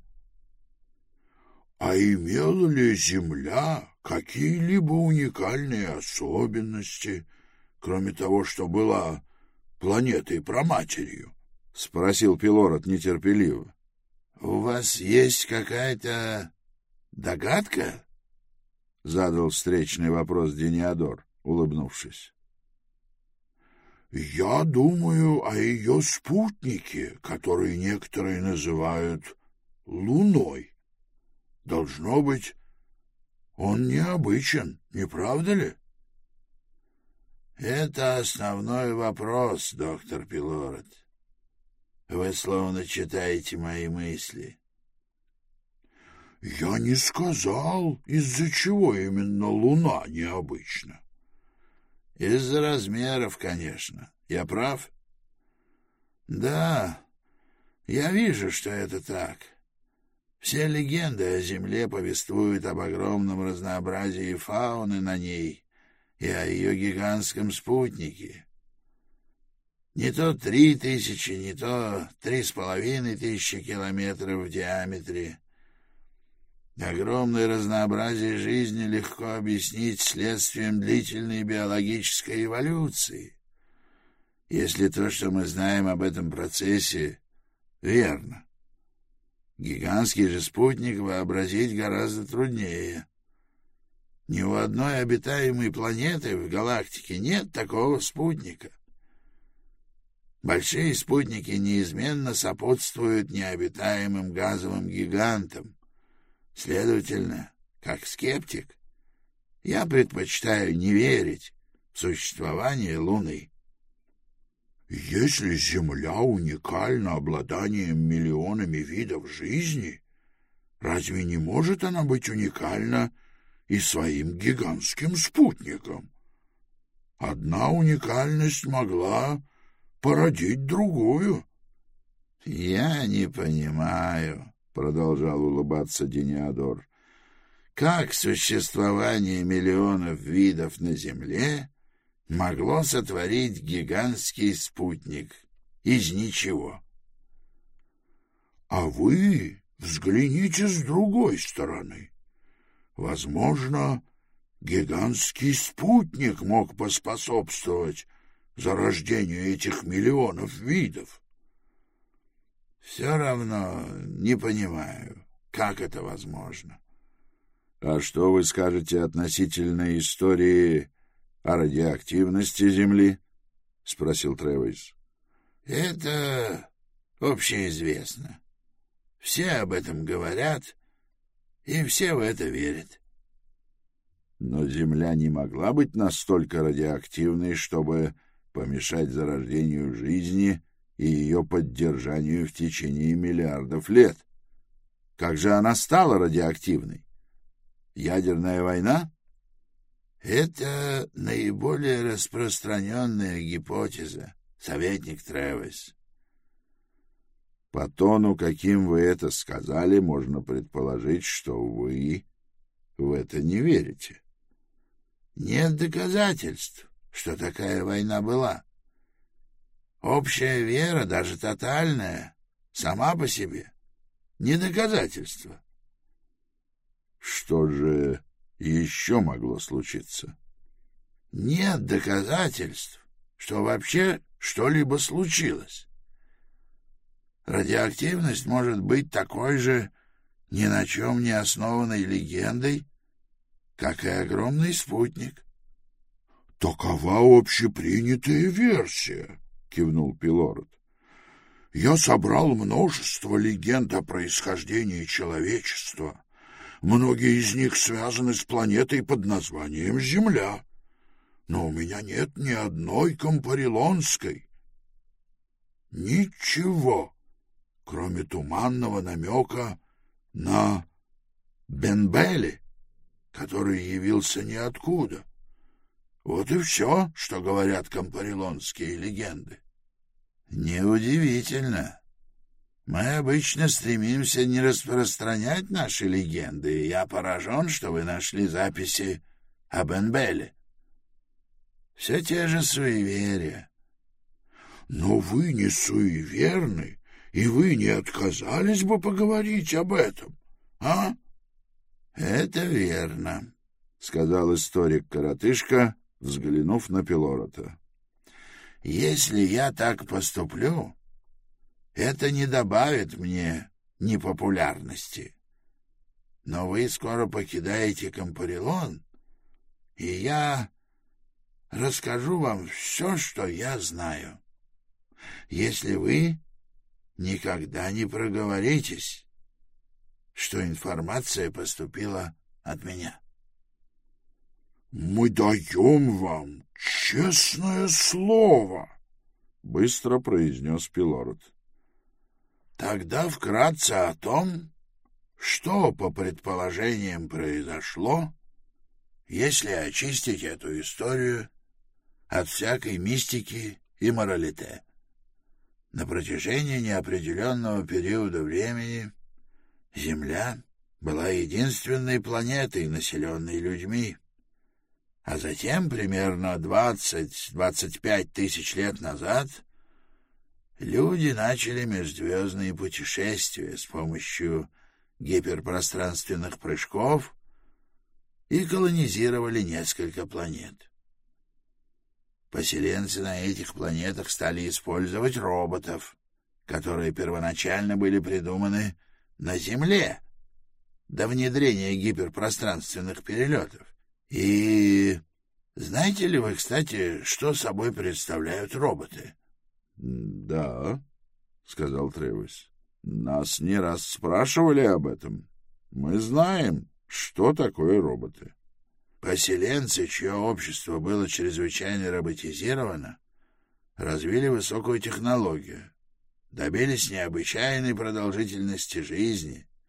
— А имела ли Земля какие-либо уникальные особенности, кроме того, что была планетой-праматерью? — спросил Пилород нетерпеливо. — У вас есть какая-то догадка? — задал встречный вопрос Дениадор, улыбнувшись. — Я думаю о ее спутнике, который некоторые называют Луной. Должно быть, он необычен, не правда ли? — Это основной вопрос, доктор Пилород. Вы словно читаете мои мысли. — Я не сказал, из-за чего именно Луна необычна. — Из-за размеров, конечно. Я прав? — Да, я вижу, что это так. Все легенды о Земле повествуют об огромном разнообразии фауны на ней и о ее гигантском спутнике. Не то 3000, не то 3500 километров в диаметре. Огромное разнообразие жизни легко объяснить следствием длительной биологической эволюции, если то, что мы знаем об этом процессе, верно. Гигантский же спутник вообразить гораздо труднее. Ни у одной обитаемой планеты в галактике нет такого спутника. Большие спутники неизменно сопутствуют необитаемым газовым гигантам. Следовательно, как скептик, я предпочитаю не верить в существование Луны. Если Земля уникальна обладанием миллионами видов жизни, Разве не может она быть уникальна и своим гигантским спутником? Одна уникальность могла породить другую. — Я не понимаю, — продолжал улыбаться Дениадор, — как существование миллионов видов на Земле могло сотворить гигантский спутник из ничего? — А вы взгляните с другой стороны. Возможно, гигантский спутник мог поспособствовать зарождению этих миллионов видов. — Все равно не понимаю, как это возможно. — А что вы скажете относительно истории о радиоактивности Земли? — спросил Тревис. — Это общеизвестно. Все об этом говорят, и все в это верят. Но Земля не могла быть настолько радиоактивной, чтобы помешать зарождению жизни и ее поддержанию в течение миллиардов лет. Как же она стала радиоактивной? Ядерная война? Это наиболее распространенная гипотеза, советник Тревис. По тону, каким вы это сказали, можно предположить, что вы в это не верите. Нет доказательств, что такая война была. Общая вера, даже тотальная, сама по себе, не доказательство. Что же еще могло случиться? Нет доказательств, что вообще что-либо случилось. Радиоактивность может быть такой же ни на чем не основанной легендой, как и огромный спутник. — Такова общепринятая версия, — кивнул Пилород. — Я собрал множество легенд о происхождении человечества. Многие из них связаны с планетой под названием Земля. Но у меня нет ни одной компарилонской. Ничего, кроме туманного намека на Бенбели, который явился ниоткуда. Вот и все, что говорят компарилонские легенды. Неудивительно. Мы обычно стремимся не распространять наши легенды, и я поражен, что вы нашли записи о Бенбеле. Все те же суеверия. Но вы не суеверны, и вы не отказались бы поговорить об этом, а? — Это верно, — сказал историк-коротышка, взглянув на Пилорота. — Если я так поступлю, это не добавит мне непопулярности. Но вы скоро покидаете Компарилон, и я расскажу вам все, что я знаю, если вы никогда не проговоритесь, что информация поступила от меня. — Мы даем вам честное слово, — быстро произнес Пилород. — Тогда вкратце о том, что, по предположениям, произошло, если очистить эту историю от всякой мистики и моралите. На протяжении неопределенного периода времени Земля была единственной планетой, населенной людьми, а затем, примерно 20-25 тысяч лет назад, люди начали межзвездные путешествия с помощью гиперпространственных прыжков и колонизировали несколько планет. Поселенцы на этих планетах стали использовать роботов, которые первоначально были придуманы на Земле до внедрения гиперпространственных перелетов. И знаете ли вы, кстати, что собой представляют роботы? — Да, — сказал Тревис. — Нас не раз спрашивали об этом. Мы знаем, что такое роботы. Поселенцы, чье общество было чрезвычайно роботизировано, развили высокую технологию, добились необычайной продолжительности жизни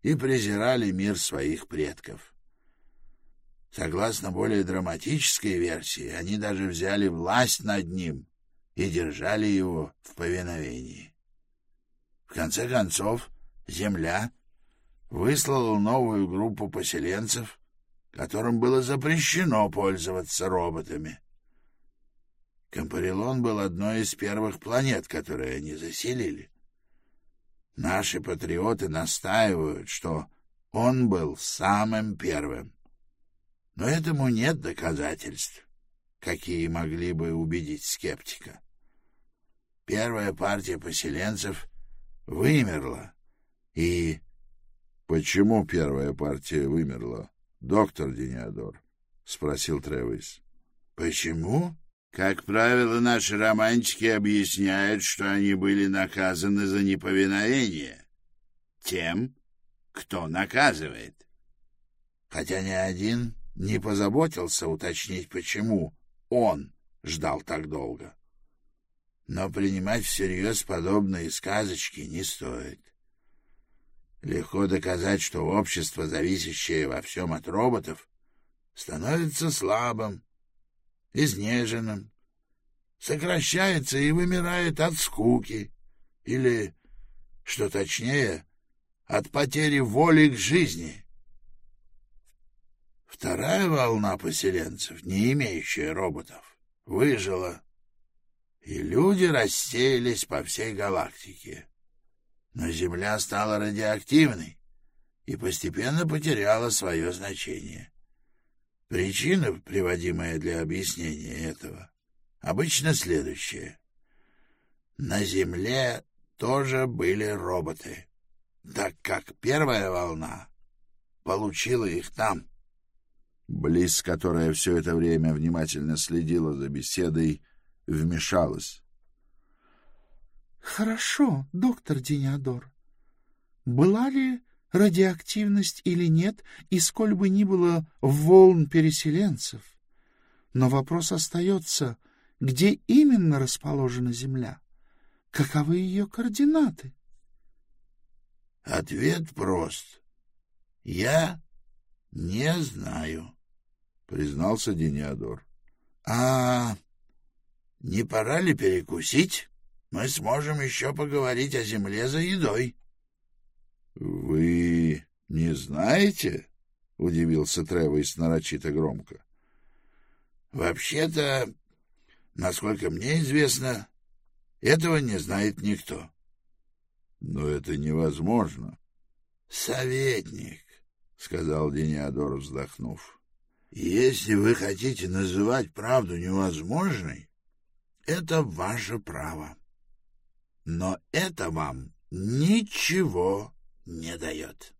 и презирали мир своих предков. Согласно более драматической версии, они даже взяли власть над ним и держали его в повиновении. В конце концов, Земля выслала новую группу поселенцев, которым было запрещено пользоваться роботами. Кампарилон был одной из первых планет, которые они заселили. Наши патриоты настаивают, что он был самым первым. Но этому нет доказательств, какие могли бы убедить скептика. Первая партия поселенцев вымерла, и... — Почему первая партия вымерла, доктор Дениадор? — спросил Тревис. — Почему? Как правило, наши романтики объясняют, что они были наказаны за неповиновение тем, кто наказывает. Хотя ни один не позаботился уточнить, почему он ждал так долго. Но принимать всерьез подобные сказочки не стоит. Легко доказать, что общество, зависящее во всем от роботов, становится слабым, изнеженным, сокращается и вымирает от скуки или, что точнее, от потери воли к жизни. Вторая волна поселенцев, не имеющая роботов, выжила, и люди рассеялись по всей галактике. Но Земля стала радиоактивной и постепенно потеряла свое значение. Причина, приводимая для объяснения этого, обычно следующая. На Земле тоже были роботы, так как первая волна получила их там. Близ, которая все это время внимательно следила за беседой, вмешалась. Хорошо, доктор Дениадор. Была ли радиоактивность или нет, и сколь бы ни было волн переселенцев? Но вопрос остается, где именно расположена Земля? Каковы ее координаты? Ответ прост. Я не знаю, признался Дениадор. А не пора ли перекусить? Мы сможем еще поговорить о Земле за едой. — Вы не знаете? — удивился Тревис нарочито громко. — Вообще-то, насколько мне известно, этого не знает никто. — Но это невозможно. — Советник, — сказал Дениадор, вздохнув, — если вы хотите называть правду невозможной, это ваше право. Но это вам ничего не дает.